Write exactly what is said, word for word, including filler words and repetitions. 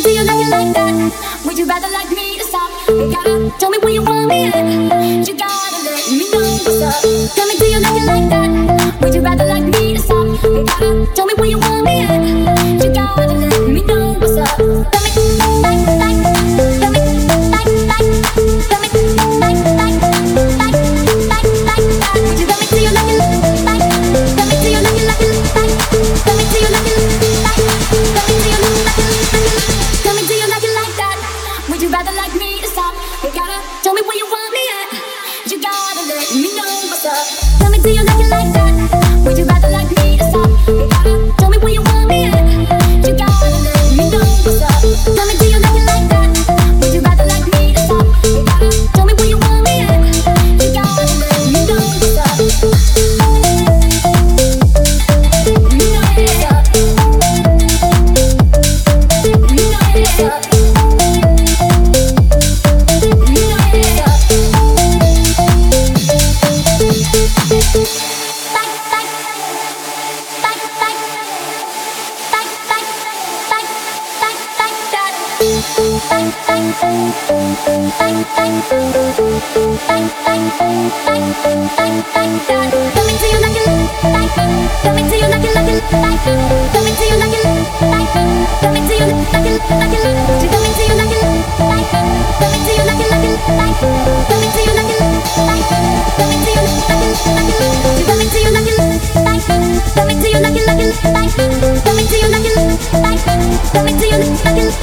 to you like it like that. Would you rather like me to stop? You gotta tell me where you want me at. You gotta let me know what's up. Coming to you like it like that. Would you rather like me to stop? You gotta tell me where you want me at. You gotta let me know what's up. Coming like like, coming like like, coming like like, like like like that. Would you coming to you like it like, coming to you like it like it like, coming to you like it like, coming to you like it like, coming to you like it like that. Would you rather like me to stop? You gotta tell me where you want me at. You gotta let me know what's up. Coming to you like it like that. Would you rather like me to stop? You gotta tell me where you want me at. You gotta let me know what's up. Coming to you like it like that. Would you rather like me to stop? You gotta tell me where you want me at. You gotta let me know what's up. You know what's up. You know what's up. Coming to you like it like, coming to you like it like it like, coming to you like it like, coming to you like it like it. She coming to you like it like, coming to you like it like it like, coming to you like it like, coming to you like it like it. She coming to you like it like, coming to you like it like it like, coming to you like it like, coming to you like it.